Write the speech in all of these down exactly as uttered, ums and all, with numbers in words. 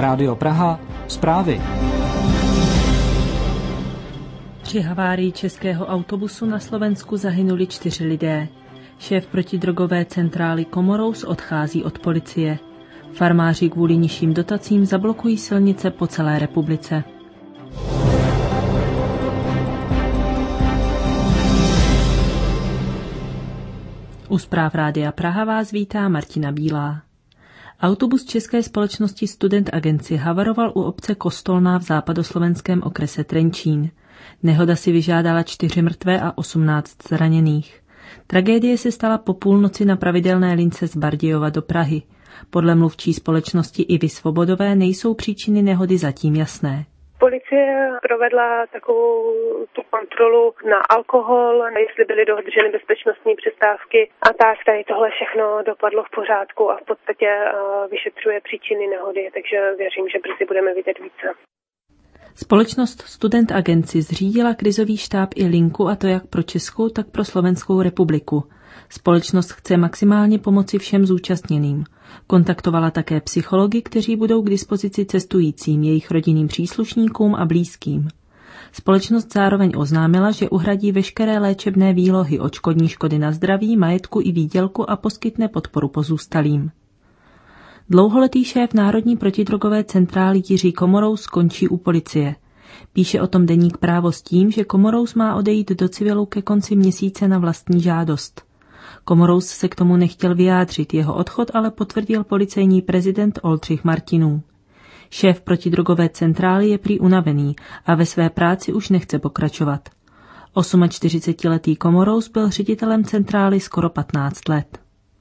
Rádio Praha, zprávy. Při havárii českého autobusu na Slovensku zahynuli čtyři lidé. Šéf protidrogové centrály Komorous odchází od policie. Farmáři kvůli nižším dotacím zablokují silnice po celé republice. U zpráv Rádia Praha vás vítá Martina Bílá. Autobus české společnosti Student Agency havaroval u obce Kostolná v západoslovenském okrese Trenčín. Nehoda si vyžádala čtyři mrtvé a osmnáct zraněných. Tragédie se stala po půlnoci na pravidelné lince z Bardějova do Prahy. Podle mluvčí společnosti Ivy Svobodové nejsou příčiny nehody zatím jasné. Policie provedla takovou tu kontrolu na alkohol, jestli byly dodrženy bezpečnostní přestávky a tak tady tohle všechno dopadlo v pořádku a v podstatě vyšetřuje příčiny nehody, takže věřím, že brzy budeme vidět více. Společnost Student Agency zřídila krizový štáb i linku, a to jak pro Českou, tak pro Slovenskou republiku. Společnost chce maximálně pomoci všem zúčastněným. Kontaktovala také psychology, kteří budou k dispozici cestujícím, jejich rodinným příslušníkům a blízkým. Společnost zároveň oznámila, že uhradí veškeré léčebné výlohy, odškodní škody na zdraví, majetku i výdělku a poskytne podporu pozůstalým. Dlouholetý šéf Národní protidrogové centrály Jiří Komorous skončí u policie. Píše o tom deník Právo s tím, že Komorous má odejít do civilu ke konci měsíce na vlastní žádost. Komorous se k tomu nechtěl vyjádřit, jeho odchod ale potvrdil policejní prezident Oldřich Martinů. Šéf protidrogové centrály je prý unavený a ve své práci už nechce pokračovat. čtyřicetiosmiletý Komorous byl ředitelem centrály skoro patnáct let.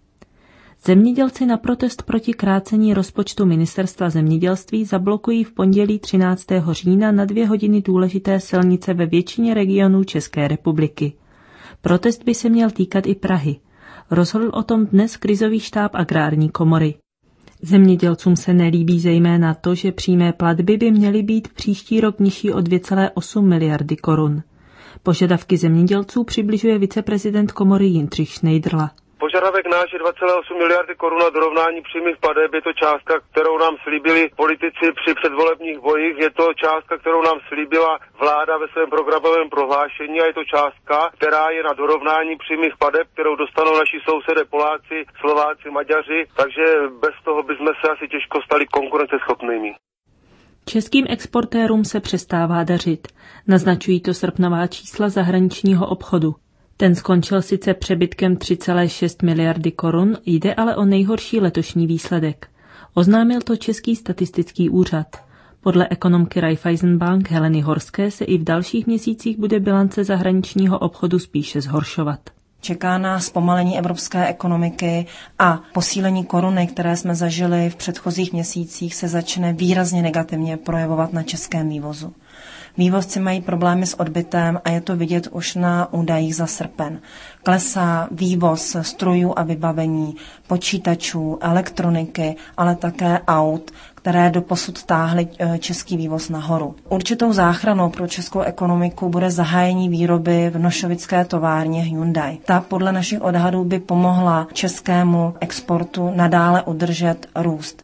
Zemědělci na protest proti krácení rozpočtu Ministerstva zemědělství zablokují v pondělí třináctého října na dvě hodiny důležité silnice ve většině regionů České republiky. Protest by se měl týkat i Prahy. Rozhodl o tom dnes krizový štáb agrární komory. Zemědělcům se nelíbí zejména to, že přímé platby by měly být příští rok nižší o dvě celé osm miliardy korun. Požadavky zemědělců přibližuje viceprezident komory Jindřich Šnejdrla. Požadavek náš je dva celé osm miliardy korun na dorovnání přímých plateb. Je to částka, kterou nám slíbili politici při předvolebních bojích. Je to částka, kterou nám slíbila vláda ve svém programovém prohlášení a je to částka, která je na dorovnání přímých plateb, kterou dostanou naši sousedé Poláci, Slováci, Maďaři. Takže bez toho bychom se asi těžko stali konkurenceschopnými. Českým exportérům se přestává dařit. Naznačují to srpnová čísla zahraničního obchodu. Ten skončil sice přebytkem tři celé šest miliardy korun, jde ale o nejhorší letošní výsledek. Oznámil to Český statistický úřad. Podle ekonomky Raiffeisenbank Heleny Horské se i v dalších měsících bude bilance zahraničního obchodu spíše zhoršovat. Čeká nás zpomalení evropské ekonomiky a posílení koruny, které jsme zažili v předchozích měsících, se začne výrazně negativně projevovat na českém vývozu. Vývozci mají problémy s odbytem a je to vidět už na údajích za srpen. Klesá vývoz strojů a vybavení, počítačů, elektroniky, ale také aut, které doposud táhly český vývoz nahoru. Určitou záchranou pro českou ekonomiku bude zahájení výroby v nošovické továrně Hyundai. Ta podle našich odhadů by pomohla českému exportu nadále udržet růst.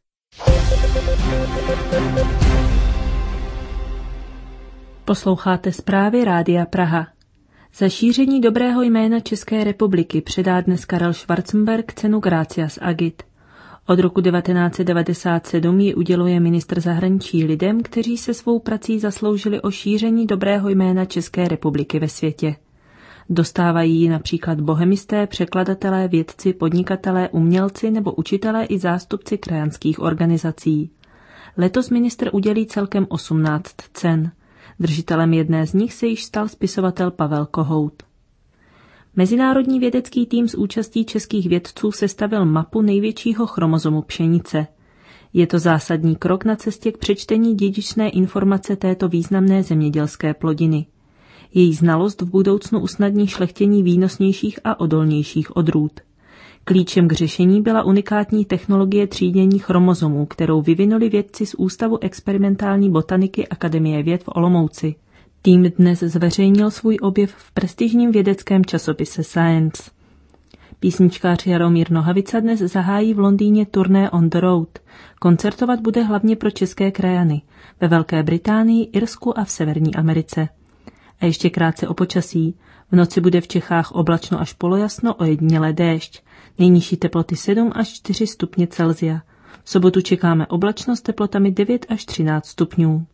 Posloucháte zprávy Rádia Praha. Za šíření dobrého jména České republiky předá dnes Karel Schwarzenberg cenu Gracias Agit. Od roku devatenáct set devadesát sedm ji uděluje ministr zahraničí lidem, kteří se svou prací zasloužili o šíření dobrého jména České republiky ve světě. Dostávají ji například bohemisté, překladatelé, vědci, podnikatelé, umělci nebo učitelé i zástupci krajanských organizací. Letos ministr udělí celkem osmnáct cen. Držitelem jedné z nich se již stal spisovatel Pavel Kohout. Mezinárodní vědecký tým s účastí českých vědců sestavil mapu největšího chromozomu pšenice. Je to zásadní krok na cestě k přečtení dědičné informace této významné zemědělské plodiny. Její znalost v budoucnu usnadní šlechtění výnosnějších a odolnějších odrůd. Klíčem k řešení byla unikátní technologie třídění chromozomů, kterou vyvinuli vědci z Ústavu experimentální botaniky Akademie věd v Olomouci. Tým dnes zveřejnil svůj objev v prestižním vědeckém časopise Science. Písničkář Jaromír Nohavica dnes zahájí v Londýně turné On the Road. Koncertovat bude hlavně pro české krajany ve Velké Británii, Irsku a v Severní Americe. A ještě krátce o počasí. V noci bude v Čechách oblačno až polojasno, ojediněle déšť. Nejnižší teploty sedm až čtyři stupně Celsia. V sobotu čekáme oblačno s teplotami devět až třináct stupňů.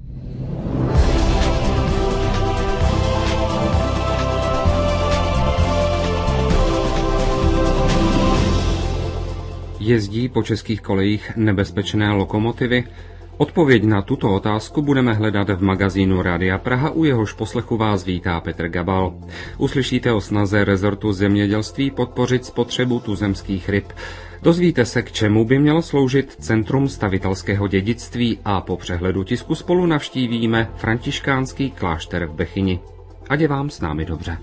Jezdí po českých kolejích nebezpečné lokomotivy? Odpověď na tuto otázku budeme hledat v magazínu Rádia Praha, u jehož poslechu vás vítá Petr Gabal. Uslyšíte o snaze rezortu zemědělství podpořit spotřebu tuzemských ryb. Dozvíte se, k čemu by mělo sloužit Centrum stavitelského dědictví a po přehledu tisku spolu navštívíme františkánský klášter v Bechyni. Ať je vám s námi dobře.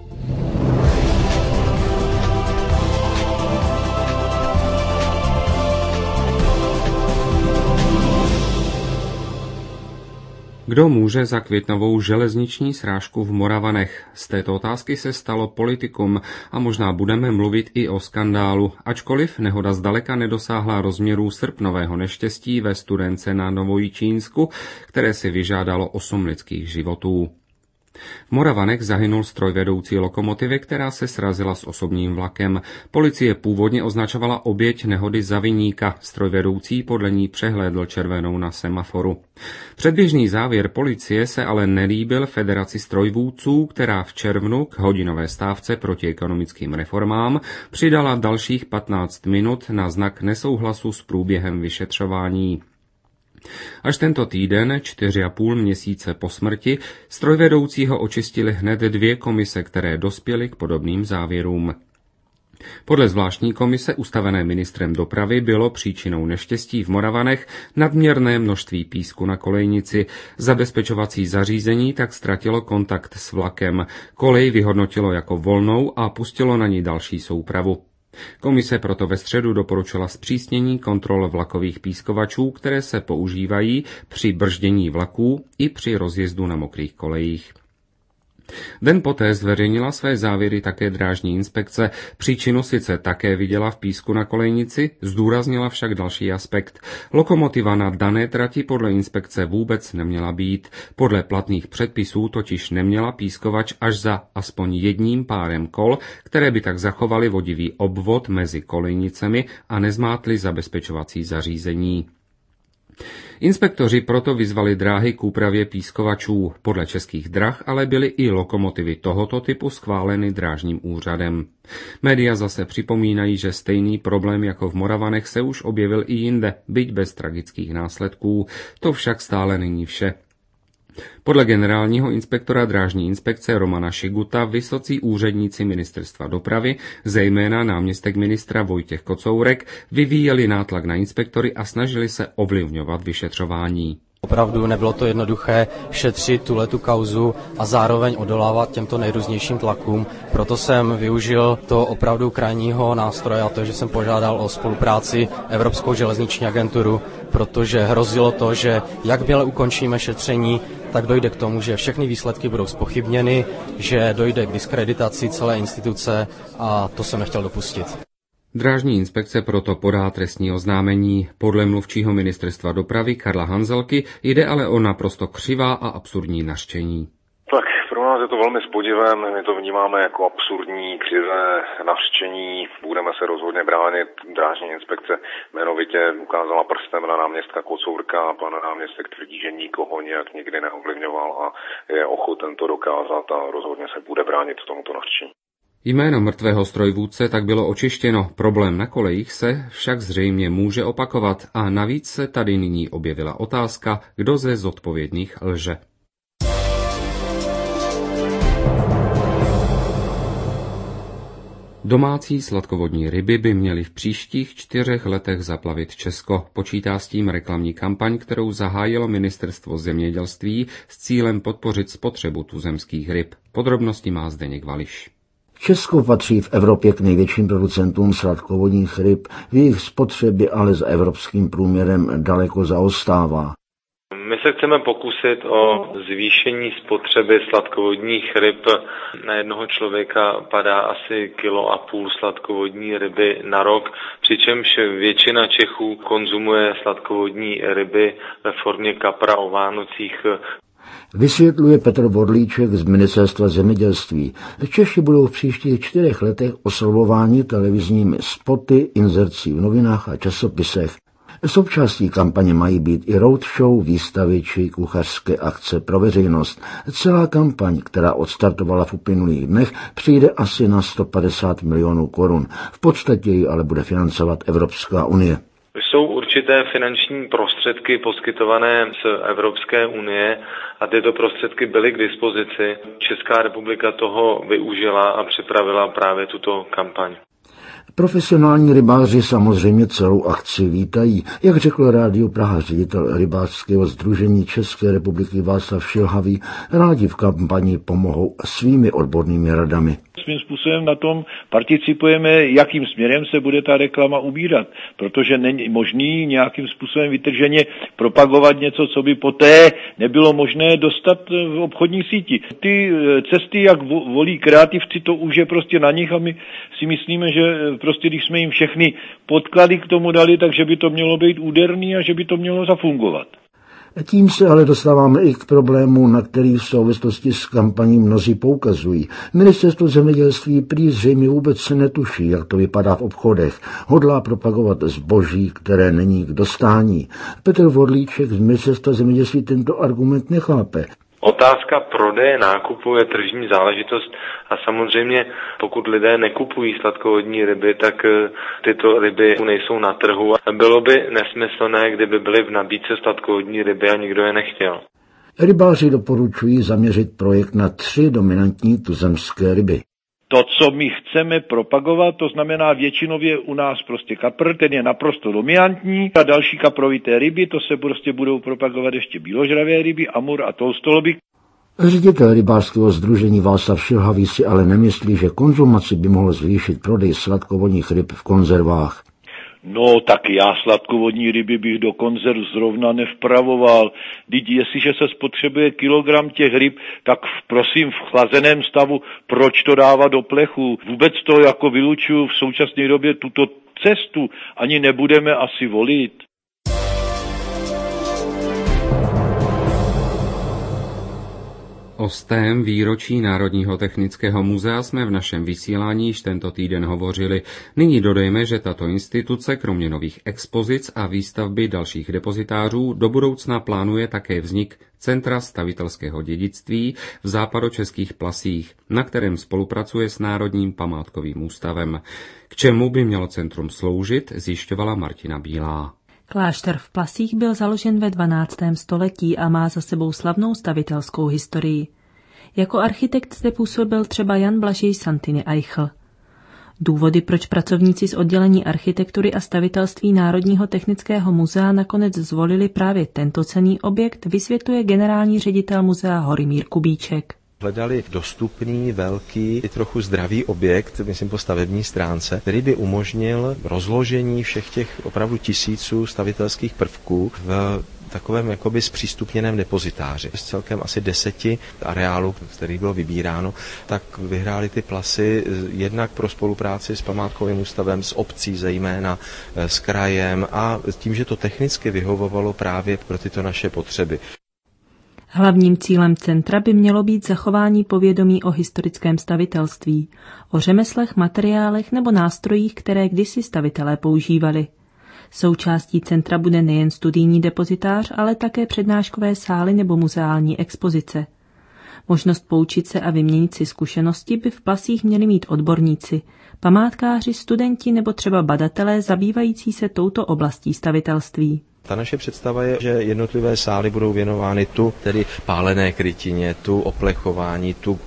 Kdo může za květnovou železniční srážku v Moravanech? Z této otázky se stalo politikum a možná budeme mluvit i o skandálu, ačkoliv nehoda zdaleka nedosáhla rozměrů srpnového neštěstí ve Studence na Novojičínsku, které si vyžádalo osm lidských životů. V Moravanech zahynul strojvedoucí lokomotivy, která se srazila s osobním vlakem. Policie původně označovala oběť nehody za viníka. Strojvedoucí podle ní přehlédl červenou na semaforu. Předběžný závěr policie se ale nelíbil Federaci strojvůdců, která v červnu k hodinové stávce proti ekonomickým reformám přidala dalších patnáct minut na znak nesouhlasu s průběhem vyšetřování. Až tento týden, čtyři a půl měsíce po smrti, strojvedoucího očistili hned dvě komise, které dospěly k podobným závěrům. Podle zvláštní komise ustavené ministrem dopravy bylo příčinou neštěstí v Moravanech nadměrné množství písku na kolejnici. Zabezpečovací zařízení tak ztratilo kontakt s vlakem. Kolej vyhodnotilo jako volnou a pustilo na ní další soupravu. Komise proto ve středu doporučila zpřísnění kontrol vlakových pískovačů, které se používají při brždění vlaků i při rozjezdu na mokrých kolejích. Den poté zveřejnila své závěry také drážní inspekce. Příčinu sice také viděla v písku na kolejnici, zdůraznila však další aspekt. Lokomotiva na dané trati podle inspekce vůbec neměla být. Podle platných předpisů totiž neměla pískovač až za aspoň jedním párem kol, které by tak zachovaly vodivý obvod mezi kolejnicemi a nezmátly zabezpečovací zařízení. Inspektoři proto vyzvali dráhy k úpravě pískovačů. Podle Českých drah ale byly i lokomotivy tohoto typu schváleny drážním úřadem. Média zase připomínají, že stejný problém jako v Moravanech se už objevil i jinde, byť bez tragických následků. To však stále není vše. Podle generálního inspektora drážní inspekce Romana Šiguta vysocí úředníci ministerstva dopravy, zejména náměstek ministra Vojtěch Kocourek, vyvíjeli nátlak na inspektory a snažili se ovlivňovat vyšetřování. Opravdu nebylo to jednoduché šetřit tuhletu kauzu a zároveň odolávat těmto nejrůznějším tlakům. Proto jsem využil to opravdu krajního nástroje a to, že jsem požádal o spolupráci Evropskou železniční agenturu, protože hrozilo to, že jakmile ukončíme šetření, tak dojde k tomu, že všechny výsledky budou zpochybněny, že dojde k diskreditaci celé instituce a to jsem nechtěl dopustit. Drážní inspekce proto podá trestní oznámení. Podle mluvčího ministerstva dopravy Karla Hanzelky jde ale o naprosto křivá a absurdní nařčení. Tak pro nás je to velmi s podivem, my to vnímáme jako absurdní, křivé nařčení, budeme se rozhodně bránit. Drážní inspekce jmenovitě ukázala prstem na náměstka Kocourka a pan náměstek tvrdí, že nikoho nějak nikdy neovlivňoval a je ochoten to dokázat a rozhodně se bude bránit tomuto nařčení. Jméno mrtvého strojvůdce tak bylo očištěno, problém na kolejích se však zřejmě může opakovat a navíc se tady nyní objevila otázka, kdo ze zodpovědných lže. Domácí sladkovodní ryby by měly v příštích čtyřech letech zaplavit Česko. Počítá s tím reklamní kampaň, kterou zahájilo Ministerstvo zemědělství s cílem podpořit spotřebu tuzemských ryb. Podrobnosti má Zdeněk Vališ. Česko patří v Evropě k největším producentům sladkovodních ryb, v jejich spotřebě ale s evropským průměrem daleko zaostává. My se chceme pokusit o zvýšení spotřeby sladkovodních ryb. Na jednoho člověka padá asi kilo a půl sladkovodní ryby na rok, přičemž většina Čechů konzumuje sladkovodní ryby ve formě kapra o Vánocích. Vysvětluje Petr Vodlíček z Ministerstva zemědělství. Češi budou v příštích čtyřech letech oslovováni televizními spoty, inzercí v novinách a časopisech. Součástí kampaně mají být i roadshow, výstavy či kuchařské akce pro veřejnost. Celá kampaň, která odstartovala v uplynulých dnech, přijde asi na sto padesát milionů korun. V podstatě ji ale bude financovat Evropská unie. Jsou určité finanční prostředky poskytované z Evropské unie a tyto prostředky byly k dispozici. Česká republika toho využila a připravila právě tuto kampaň. Profesionální rybáři samozřejmě celou akci vítají. Jak řekl Rádiu Praha ředitel rybářského sdružení České republiky Václav Šilhavý, rádi v kampani pomohou svými odbornými radami. Svým způsobem na tom participujeme, jakým směrem se bude ta reklama ubírat, protože není možný nějakým způsobem vytrženě propagovat něco, co by poté nebylo možné dostat v obchodní síti. Ty cesty, jak volí kreativci, to už je prostě na nich a my si myslíme, že prostě když jsme jim všechny podklady k tomu dali, takže by to mělo být úderný a že by to mělo zafungovat. Tím se ale dostáváme i k problému, na který v souvislosti s kampaní mnozí poukazují. Ministerstvo zemědělství prý zřejmě vůbec se netuší, jak to vypadá v obchodech. Hodlá propagovat zboží, které není k dostání. Petr Vodlíček z Ministerstva zemědělství tento argument nechápe. Otázka prodeje nákupu je tržní záležitost a samozřejmě pokud lidé nekupují sladkovodní ryby, tak tyto ryby nejsou na trhu. Bylo by nesmyslné, kdyby byly v nabídce sladkovodní ryby a nikdo je nechtěl. Rybáři doporučují zaměřit projekt na tři dominantní tuzemské ryby. To, co my chceme propagovat, to znamená většinově u nás prostě kapr, ten je naprosto dominantní a další kaprovité ryby, to se prostě budou propagovat ještě bíložravé ryby, amur a tolstoloby. Ředitel rybářského sdružení Václav Šilhavý si ale nemyslí, že konzumaci by mohl zvýšit prodej sladkovodních ryb v konzervách. No, tak já sladkovodní ryby bych do konzerv zrovna nevpravoval. Vždyť jestliže se spotřebuje kilogram těch ryb, tak prosím v chlazeném stavu, proč to dávat do plechu? Vůbec to jako vylučuju, v současné době tuto cestu ani nebudeme asi volit. O stém výročí Národního technického muzea jsme v našem vysílání již tento týden hovořili. Nyní dodejme, že tato instituce kromě nových expozic a výstavby dalších depozitářů do budoucna plánuje také vznik Centra stavitelského dědictví v západočeských Plasích, na kterém spolupracuje s Národním památkovým ústavem. K čemu by mělo centrum sloužit, zjišťovala Martina Bílá. Klášter v Plasích byl založen ve dvanáctém století a má za sebou slavnou stavitelskou historii. Jako architekt zde působil třeba Jan Blažej Santiny Eichl. Důvody, proč pracovníci z oddělení architektury a stavitelství Národního technického muzea nakonec zvolili právě tento cenný objekt, vysvětluje generální ředitel muzea Horymír Kubíček. Hledali dostupný, velký, i trochu zdravý objekt, myslím po stavební stránce, který by umožnil rozložení všech těch opravdu tisíců stavitelských prvků v takovém jakoby zpřístupněném depozitáři. Z celkem asi deseti areálů, který bylo vybíráno, tak vyhráli ty Plasy jednak pro spolupráci s památkovým ústavem, s obcí zejména, s krajem a tím, že to technicky vyhovovalo právě pro tyto naše potřeby. Hlavním cílem centra by mělo být zachování povědomí o historickém stavitelství, o řemeslech, materiálech nebo nástrojích, které kdysi stavitelé používali. Součástí centra bude nejen studijní depozitář, ale také přednáškové sály nebo muzeální expozice. Možnost poučit se a vyměnit si zkušenosti by v Plasích měli mít odborníci, památkáři, studenti nebo třeba badatelé zabývající se touto oblastí stavitelství. Ta naše představa je, že jednotlivé sály budou věnovány tu, tedy pálené krytině, tu oplechování, tu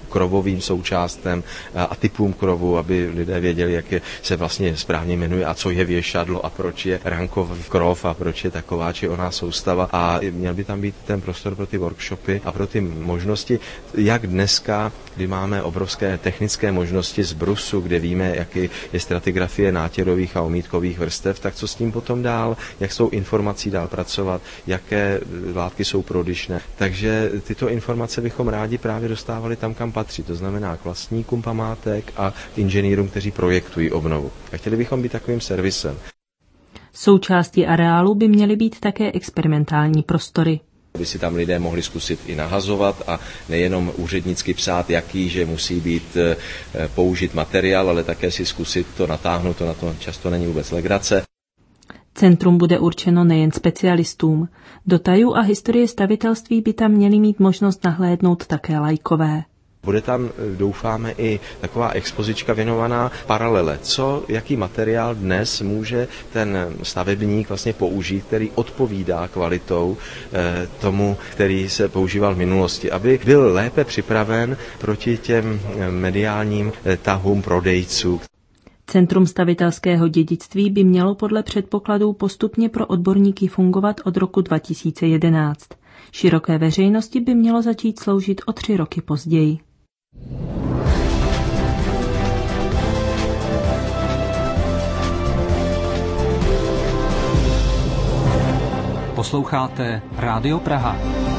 krovovým součástem a typům krovu, aby lidé věděli, jak je, se vlastně správně jmenuje a co je věšadlo a proč je rankový krov a proč je taková či oná soustava. A měl by tam být ten prostor pro ty workshopy a pro ty možnosti, jak dneska, kdy máme obrovské technické možnosti z brusu, kde víme, jaké je stratigrafie nátěrových a omítkových vrstev, tak co s tím potom dál, jak s tou informací dál pracovat, jaké látky jsou prodyšné. Takže tyto informace bychom rádi právě dostávali tam, kam patří, to znamená k vlastníkům památek a k inženýrům, kteří projektují obnovu. A chtěli bychom být takovým servisem. Součástí areálu by měly být také experimentální prostory. Aby si tam lidé mohli zkusit i nahazovat a nejenom úřednicky psát, jaký, že musí být e, použit materiál, ale také si zkusit to natáhnout, to na to často není vůbec legrace. Centrum bude určeno nejen specialistům. Do tajů a historie stavitelství by tam měli mít možnost nahlédnout také laikové. Bude tam, doufáme, i taková expozička věnovaná paralele. Co, jaký materiál dnes může ten stavebník vlastně použít, který odpovídá kvalitou eh, tomu, který se používal v minulosti, aby byl lépe připraven proti těm mediálním eh, tahům prodejců. Centrum stavitelského dědictví by mělo podle předpokladů postupně pro odborníky fungovat od roku dva tisíce jedenáct. Široké veřejnosti by mělo začít sloužit o tři roky později. Posloucháte Rádio Praha.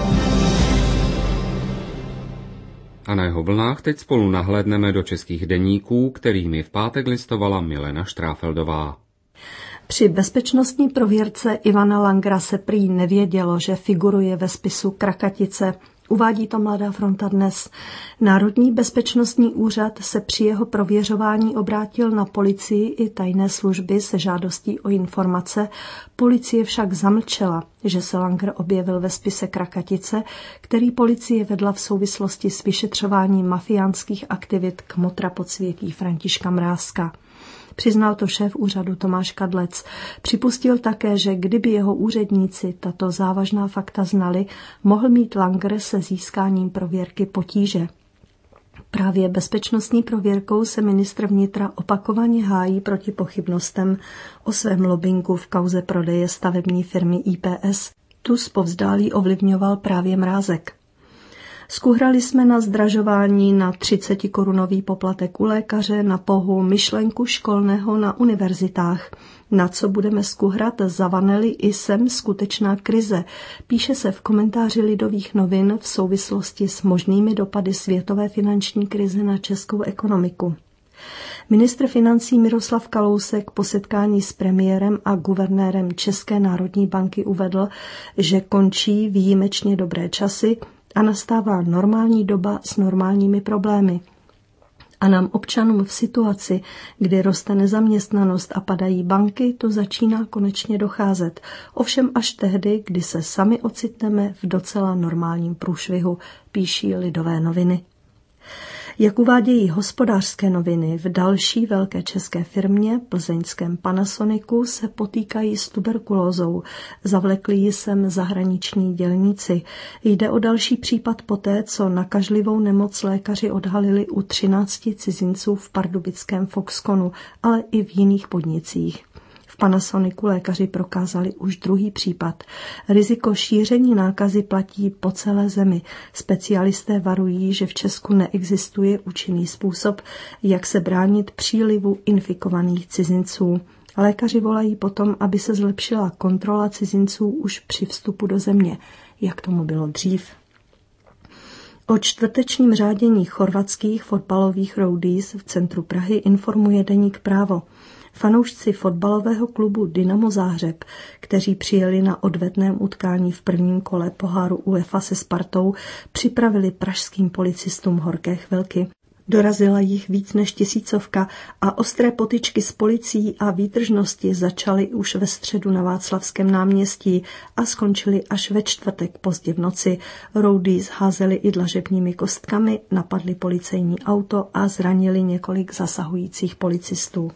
A na jeho vlnách teď spolu nahlédneme do českých deníků, kterými v pátek listovala Milena Štráfeldová. Při bezpečnostní prověrce Ivana Langera se prý nevědělo, že figuruje ve spisu Krakatice. Uvádí to Mladá fronta dnes. Národní bezpečnostní úřad se při jeho prověřování obrátil na policii i tajné služby se žádostí o informace. Policie však zamlčela, že se Langer objevil ve spise Krakatice, který policie vedla v souvislosti s vyšetřováním mafiánských aktivit kmotra podsvětí Františka Mrázka. Přiznal to šéf úřadu Tomáš Kadlec. Připustil také, že kdyby jeho úředníci tato závažná fakta znali, mohl mít Langer se získáním prověrky potíže. Právě bezpečnostní prověrkou se ministr vnitra opakovaně hájí proti pochybnostem o svém lobbingu v kauze prodeje stavební firmy I P S. Tu zpovzdálí ovlivňoval právě Mrázek. Skuhrali jsme na zdražování, na třicetikorunový poplatek u lékaře, na pohul myšlenku školného na univerzitách. Na co budeme skuhrat, zavaneli i sem skutečná krize, píše se v komentáři Lidových novin v souvislosti s možnými dopady světové finanční krize na českou ekonomiku. Ministr financí Miroslav Kalousek po setkání s premiérem a guvernérem České národní banky uvedl, že končí výjimečně dobré časy a nastává normální doba s normálními problémy. A nám občanům v situaci, kdy roste nezaměstnanost a padají banky, to začíná konečně docházet. Ovšem až tehdy, kdy se sami ocitneme v docela normálním průšvihu, píší Lidové noviny. Jak uvádějí Hospodářské noviny, v další velké české firmě, plzeňském Panasonicu, se potýkají s tuberkulózou. Zavlekli ji sem zahraniční dělníci. Jde o další případ poté, co nakažlivou nemoc lékaři odhalili u třinácti cizinců v pardubickém Foxconu, ale i v jiných podnicích. V Panasonicu lékaři prokázali už druhý případ. Riziko šíření nákazy platí po celé zemi. Specialisté varují, že v Česku neexistuje účinný způsob, jak se bránit přílivu infikovaných cizinců. Lékaři volají potom, aby se zlepšila kontrola cizinců už při vstupu do země, jak tomu bylo dřív. O čtvrtečním řádění chorvatských fotbalových Rowdies v centru Prahy informuje deník Právo. Fanoušci fotbalového klubu Dynamo Záhřeb, kteří přijeli na odvetném utkání v prvním kole poháru UEFA se Spartou, připravili pražským policistům horké chvilky. Dorazila jich víc než tisícovka a ostré potyčky s policií a výtržnosti začaly už ve středu na Václavském náměstí a skončily až ve čtvrtek pozdě v noci. Rowdies házeli i dlažebními kostkami, napadli policejní auto a zranili několik zasahujících policistů.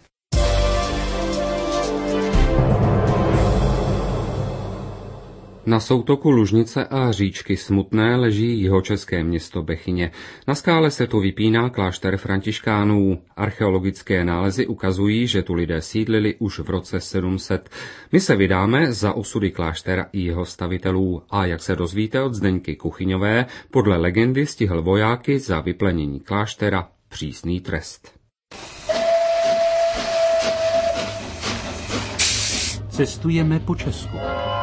Na soutoku Lužnice a říčky Smutné leží jihočeské město Bechyně. Na skále se tu vypíná klášter františkánů. Archeologické nálezy ukazují, že tu lidé sídlili už v roce sedm set. My se vydáme za osudy kláštera i jeho stavitelů. A jak se dozvíte od Zdeňky Kuchyňové, podle legendy stihl vojáky za vyplenění kláštera přísný trest. Cestujeme po Česku.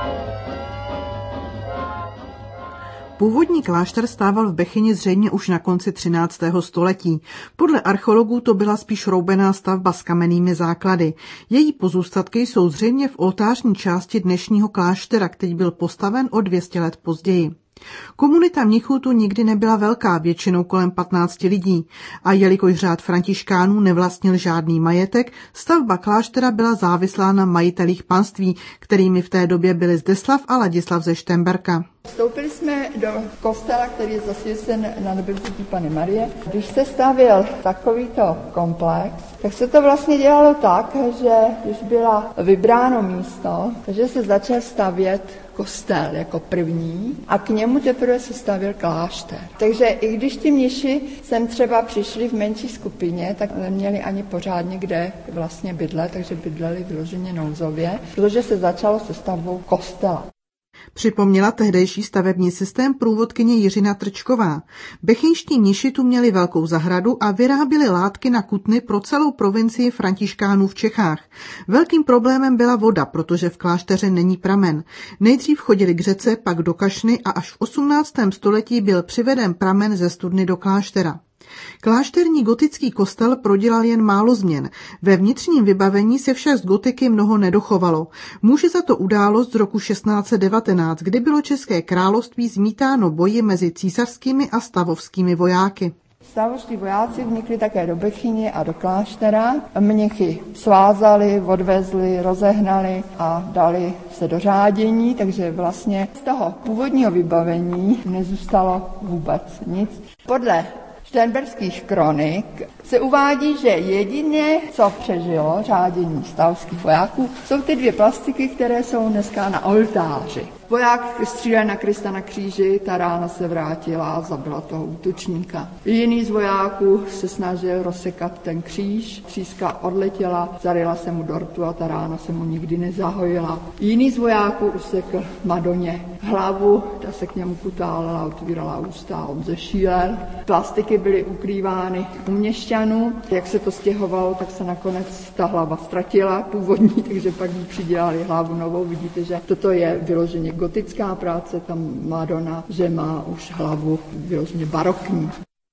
Původní klášter stával v Bechyni zřejmě už na konci třináctého století. Podle archeologů to byla spíš roubená stavba s kamennými základy. Její pozůstatky jsou zřejmě v oltářní části dnešního kláštera, který byl postaven o dvě stě let později. Komunita mnichů tu nikdy nebyla velká, většinou kolem patnácti lidí. A jelikož řád františkánů nevlastnil žádný majetek, stavba kláštera byla závislá na majitelích panství, kterými v té době byli Zdeslav a Ladislav ze Štemberka. Vstoupili jsme do kostela, který je zasvěcen na nebevzetí Panny Marie. Když se stavěl takovýto komplex, tak se to vlastně dělalo tak, že když byla vybráno místo, takže se začal stavět kostel jako první a k němu teprve se stavěl klášter. Takže i když ti mniši sem třeba přišli v menší skupině, tak neměli ani pořádně kde vlastně bydlet, takže bydleli vyloženě nouzově, protože se začalo se stavbou kostela. Připomněla tehdejší stavební systém průvodkyně Jiřina Trčková. Bechyňští mniši tu měli velkou zahradu a vyráběli látky na kutny pro celou provincii františkánů v Čechách. Velkým problémem byla voda, protože v klášteře není pramen. Nejdřív chodili k řece, pak do kašny a až v osmnáctém století byl přiveden pramen ze studny do kláštera. Klášterní gotický kostel prodělal jen málo změn. Ve vnitřním vybavení se však z gotiky mnoho nedochovalo. Může za to událost z roku šestnáct set devatenáct, kdy bylo České království zmítáno boji mezi císařskými a stavovskými vojáky. Stavovští vojáci vnikli také do Bechyně a do kláštera. Mnichy svázali, odvezli, rozehnali a dali se do řádění, takže vlastně z toho původního vybavení nezůstalo vůbec nic. Podle šternberských kronik se uvádí, že jediné, co přežilo řádění stavovských vojáků, jsou ty dvě plastiky, které jsou dneska na oltáři. Voják střílel na Krista na kříži, ta rána se vrátila a zabila toho útočníka. Jiný z vojáků se snažil rozsekat ten kříž, tříska odletěla, zaryla se mu do rtu a ta rána se mu nikdy nezahojila. Jiný z vojáků usekl Madoně hlavu, ta se k němu kutálela, otvírala ústa a on zešílel. Plastiky byly ukrývány u měšťanů. Jak se to stěhovalo, tak se nakonec ta hlava ztratila původní, takže pak jí přidělali hlavu novou. Vidíte, že toto je vyloženě gotická práce, tam Madonna, že má už hlavu vyloženě barokní.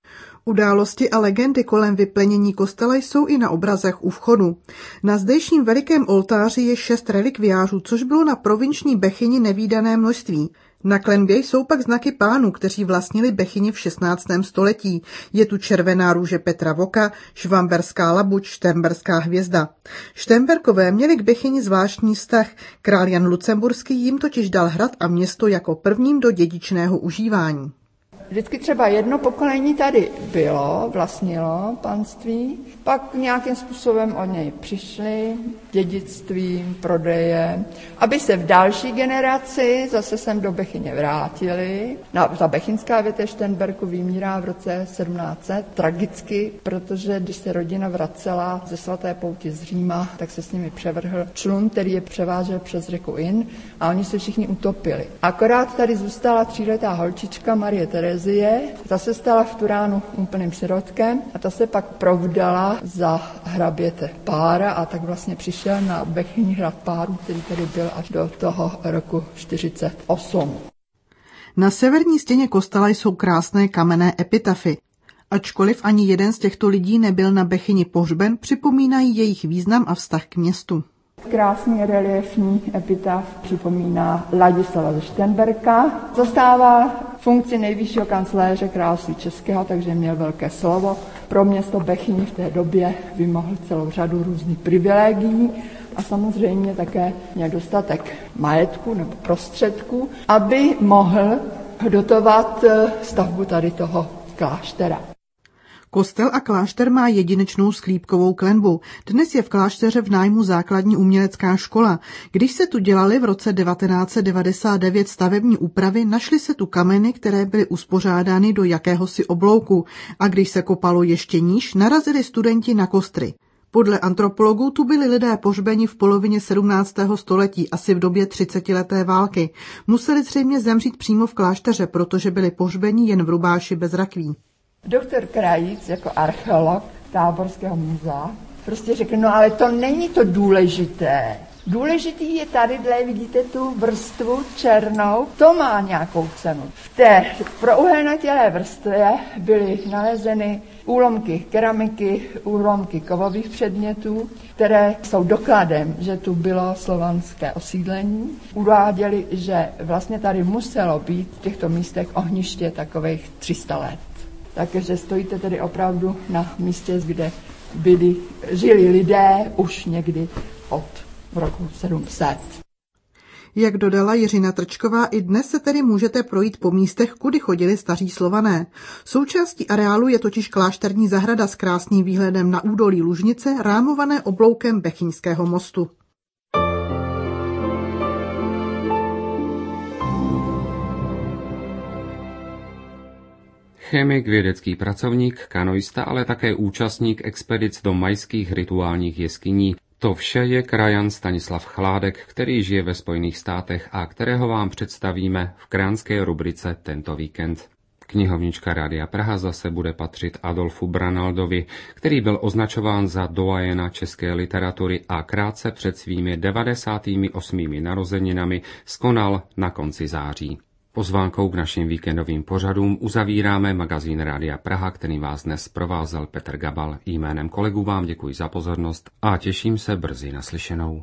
Události a legendy kolem vyplenění kostela jsou i na obrazech u vchodu. Na zdejším velikém oltáři je šest relikviářů, což bylo na provinční Bechyni nevídané množství. Na klenbě jsou pak znaky pánů, kteří vlastnili Bechyni v šestnáctém století. Je tu červená růže Petra Voka, švamberská labuť, štemberská hvězda. Štemberkové měli k Bechyni zvláštní vztah. Král Jan Lucemburský jim totiž dal hrad a město jako prvním do dědičného užívání. Vždycky třeba jedno pokolení tady bylo, vlastnilo panství, pak nějakým způsobem od něj přišli, dědictvím, prodeje, aby se v další generaci zase sem do Bechyně vrátili. No, ta bechyňská větev Šternberku vymírá v roce sedmnáct set, tragicky, protože když se rodina vracela ze svaté pouti z Říma, tak se s nimi převrhl člun, který je převážel přes řeku Inn a oni se všichni utopili. Akorát tady zůstala tříletá holčička Marie Terezie, ta se stala v Turánu úplným sirotkem a ta se pak provdala za hraběte Pára a tak vlastně přišel na Bechyni hrad Páru, který tady byl až do toho roku čtyřicet osm. Na severní stěně kostela jsou krásné kamenné epitafy. Ačkoliv ani jeden z těchto lidí nebyl na Bechyni pohřben, připomínají jejich význam a vztah k městu. Krásný reliefní epitaf připomíná Ladislava ze Šternberka. Zastával funkci nejvyššího kancléře království českého, takže měl velké slovo. Pro město Bechyni v té době vymohl celou řadu různých privilegií a samozřejmě také měl dostatek majetku nebo prostředků, aby mohl dotovat stavbu tady toho kláštera. Kostel a klášter má jedinečnou sklípkovou klenbu. Dnes je v klášteře v nájmu základní umělecká škola. Když se tu dělaly v roce devatenáct set devadesát devět stavební úpravy, našly se tu kameny, které byly uspořádány do jakéhosi oblouku. A když se kopalo ještě níž, narazili studenti na kostry. Podle antropologů tu byli lidé pohřbeni v polovině sedmnáctého století, asi v době třicetileté války. Museli zřejmě zemřít přímo v klášteře, protože byli pohřbeni jen v rubáši bez rakví. Doktor Krajíc jako archeolog Táborského muzea prostě řekl, no ale to není to důležité. Důležitý je tadyhle, vidíte tu vrstvu černou, to má nějakou cenu. V té prouhelnatělé vrstvě byly nalezeny úlomky keramiky, úlomky kovových předmětů, které jsou dokladem, že tu bylo slovanské osídlení. Uváděli, že vlastně tady muselo být v těchto místech ohniště takových tři sta let. Takže stojíte tedy opravdu na místě, kde byli, žili lidé už někdy od v roku sedm set. Jak dodala Jiřina Trčková, i dnes se tedy můžete projít po místech, kudy chodili staří Slované. Součástí areálu je totiž klášterní zahrada s krásným výhledem na údolí Lužnice, rámované obloukem Bechyňského mostu. Chemik, vědecký pracovník, kanoista, ale také účastník expedic do majských rituálních jeskyní. To vše je krajan Stanislav Chládek, který žije ve Spojených státech a kterého vám představíme v kránské rubrice tento víkend. Knihovnička Rádia Praha zase bude patřit Adolfu Branaldovi, který byl označován za doajena české literatury a krátce před svými devadesátými osmými narozeninami skonal na konci září. Pozvánkou k našim víkendovým pořadům uzavíráme magazín Rádia Praha, který vás dnes provázel Petr Gabal. Jménem kolegů vám děkuji za pozornost a těším se brzy naslyšenou.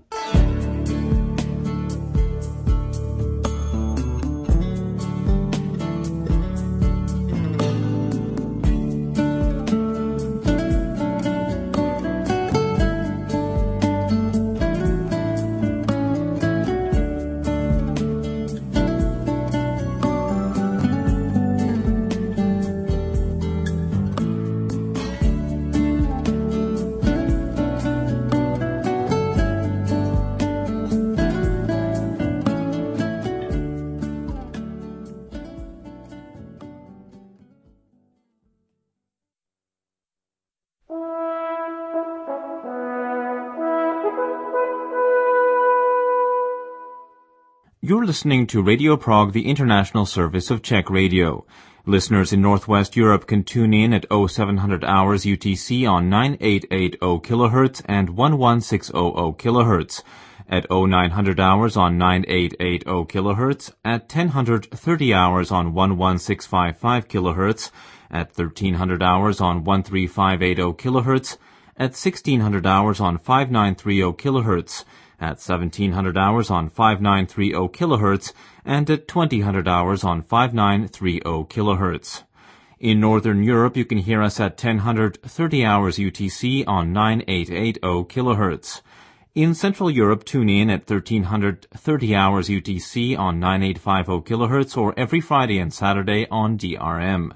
You're listening to Radio Prague, the international service of Czech radio. Listeners in Northwest Europe can tune in at oh seven hundred hours U T C on nine eight eight zero kilohertz and eleven six hundred kilohertz, at oh nine hundred hours on nine eight eight zero kilohertz, at ten thirty hours on eleven six five five kilohertz, at thirteen hundred hours on thirteen five eight zero kilohertz, at sixteen hundred hours on fifty-nine thirty kilohertz, at seventeen hundred hours on fifty-nine thirty kilohertz, and at twenty hundred hours on fifty-nine thirty kilohertz. In Northern Europe, you can hear us at ten thirty hours U T C on nine eight eight zero kilohertz. In Central Europe, tune in at thirteen thirty hours U T C on nine eight five zero kilohertz or every Friday and Saturday on D R M.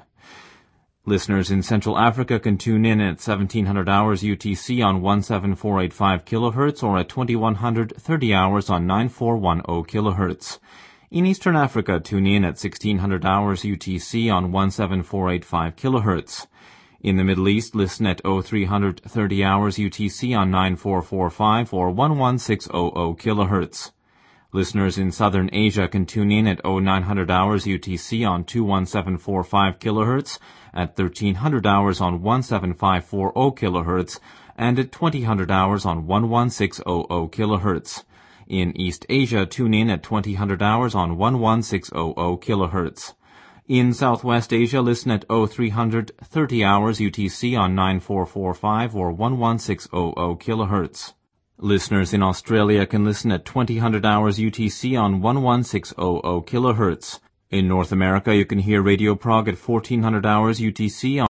Listeners in Central Africa can tune in at seventeen hundred hours U T C on seventeen four eight five kilohertz or at twenty-one thirty hours on nine four one zero kilohertz. In Eastern Africa, tune in at sixteen hundred hours U T C on seventeen four eight five kilohertz. In the Middle East, listen at oh three thirty hours U T C on nine four four five or eleven six hundred kilohertz. Listeners in Southern Asia can tune in at oh nine hundred hours U T C on twenty-one seven four five kilohertz, at thirteen hundred hours on seventeen five four zero kilohertz, and at twenty hundred hours on eleven six hundred kilohertz. In East Asia, tune in at twenty hundred hours on eleven six hundred kilohertz. In Southwest Asia, listen at oh three thirty hours U T C on nine four four five or eleven six hundred kilohertz. Listeners in Australia can listen at twenty hundred hours U T C on eleven six hundred kilohertz. In North America, you can hear Radio Prague at fourteen hundred hours U T C on